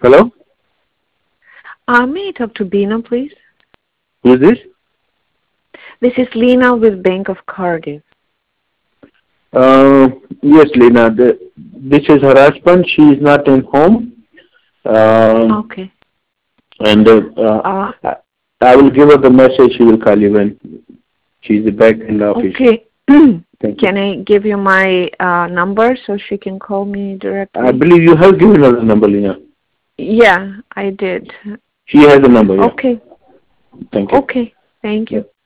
Hello? May I talk to Bina, please? Who is this? This is Lena with Bank of Cardiff. Yes, Lena. This is her husband. She is not in home. Okay. And Uh, I will give her the message. She will call you when she's back in the office. okay. Thank you. Can I give you my number so she can call me directly? I believe you have given her the number, Lena. Yeah, I did. She has the number, yeah. Okay. Thank you. Okay. Thank you.